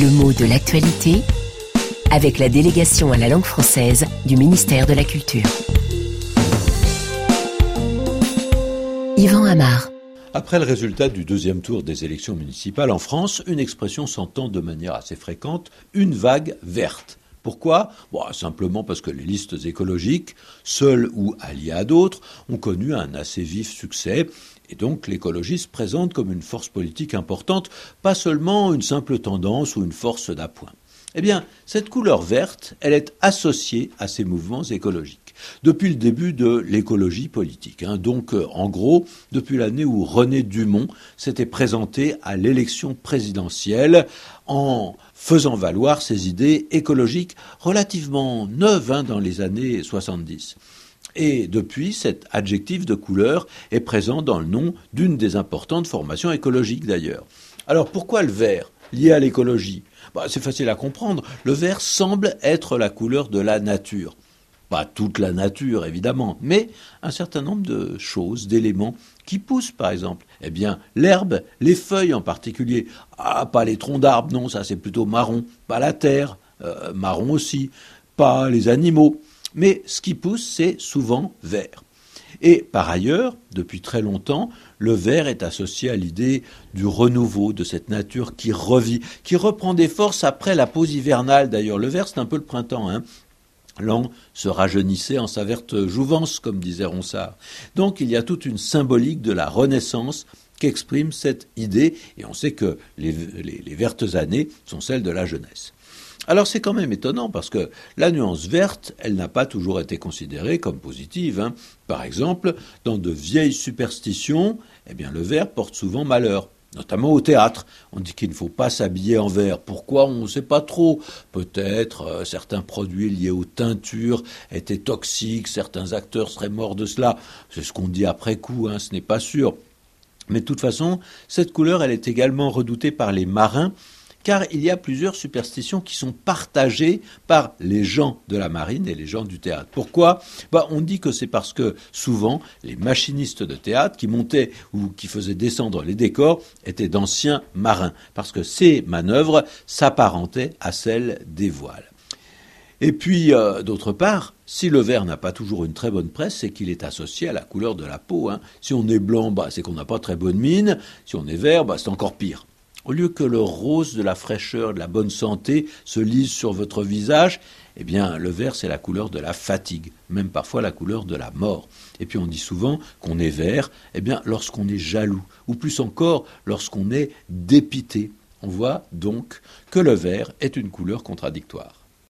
Le mot de l'actualité avec la délégation à la langue française du ministère de la Culture. Yvan Amar. Après le résultat du deuxième tour des élections municipales en France, une expression s'entend de manière assez fréquente, une vague verte. Pourquoi ? Simplement parce que les listes écologiques, seules ou alliées à d'autres, ont connu un assez vif succès. Et donc l'écologie se présente comme une force politique importante, pas seulement une simple tendance ou une force d'appoint. Eh bien, cette couleur verte, elle est associée à ces mouvements écologiques depuis le début de l'écologie politique. Donc, en gros, depuis l'année où René Dumont s'était présenté à l'élection présidentielle en faisant valoir ses idées écologiques relativement neuves dans les années 70. Et depuis, cet adjectif de couleur est présent dans le nom d'une des importantes formations écologiques d'ailleurs. Alors pourquoi le vert lié à l'écologie ? C'est facile à comprendre. Le vert semble être la couleur de la nature. Pas toute la nature, évidemment, mais un certain nombre de choses, d'éléments qui poussent, par exemple. L'herbe, les feuilles en particulier. Pas les troncs d'arbres, non, ça c'est plutôt marron. Pas la terre, marron aussi. Pas les animaux. Mais ce qui pousse, c'est souvent vert. Et par ailleurs, depuis très longtemps, le vert est associé à l'idée du renouveau, de cette nature qui revit, qui reprend des forces après la pause hivernale. D'ailleurs, le vert, c'est un peu le printemps, L'an se rajeunissait en sa verte jouvence, comme disait Ronsard. Donc il y a toute une symbolique de la renaissance qu'exprime cette idée, et on sait que les vertes années sont celles de la jeunesse. Alors c'est quand même étonnant parce que la nuance verte, elle n'a pas toujours été considérée comme positive. Par exemple, dans de vieilles superstitions, le vert porte souvent malheur. Notamment au théâtre. On dit qu'il ne faut pas s'habiller en vert. Pourquoi ? On ne sait pas trop. Peut-être certains produits liés aux teintures étaient toxiques, certains acteurs seraient morts de cela. C'est ce qu'on dit après coup, ce n'est pas sûr. Mais de toute façon, cette couleur, elle est également redoutée par les marins, car il y a plusieurs superstitions qui sont partagées par les gens de la marine et les gens du théâtre. Pourquoi ? On dit que c'est parce que souvent, les machinistes de théâtre qui montaient ou qui faisaient descendre les décors étaient d'anciens marins, parce que ces manœuvres s'apparentaient à celles des voiles. Et puis, d'autre part, si le vert n'a pas toujours une très bonne presse, c'est qu'il est associé à la couleur de la peau. Si on est blanc, c'est qu'on n'a pas très bonne mine. Si on est vert, c'est encore pire. Au lieu que le rose de la fraîcheur, de la bonne santé se lise sur votre visage, le vert c'est la couleur de la fatigue, même parfois la couleur de la mort. Et puis on dit souvent qu'on est vert, lorsqu'on est jaloux, ou plus encore lorsqu'on est dépité. On voit donc que le vert est une couleur contradictoire.